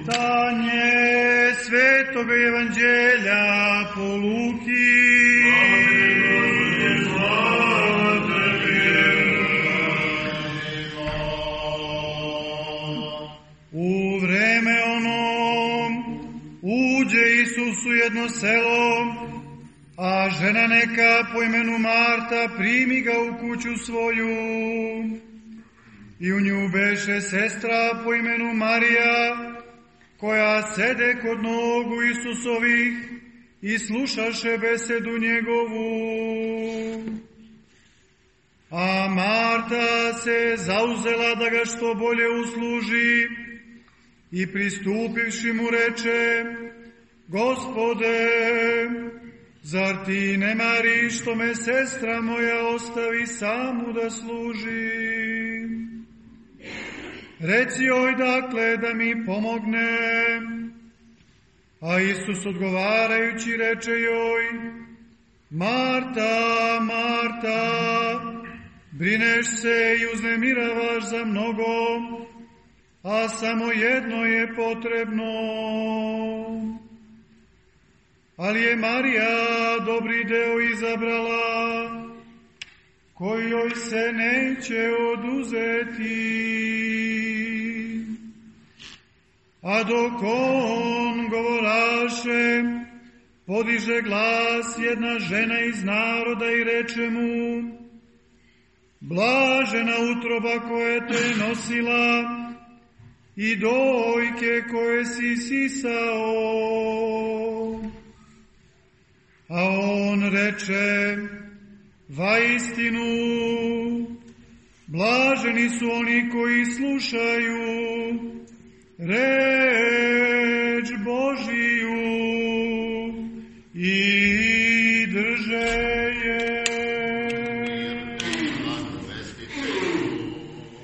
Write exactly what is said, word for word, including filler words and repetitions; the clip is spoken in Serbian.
Čitanje Svetog Evanđelja po Luki. U vreme ono uđe Isus u jedno selo, a žena neka po imenu Marta primi ga u kuću svoju. I u nju beše sestra po imenu Marija, koja sede kod nogu Isusovih i slušaše besedu njegovu. A Marta se zauzela da ga što bolje usluži i pristupivši mu reče: Gospode, zar ti ne mariš što me sestra moja ostavi samu da služim? Reci joj dakle da mi pomogne. A Isus odgovarajući reče joj: Marta, Marta, brineš se i uznemiravaš za mnogo, a samo jedno je potrebno. Ali je Marija dobri deo izabrala, koji joj se neće oduzeti. A dok on govoraše, podiže glas jedna žena iz naroda i reče mu: Blažena utroba koja te je nosila i dojke koje si sisao. A on reče: Vaistinu, blaženi su oni koji slušaju reč Božiju i drže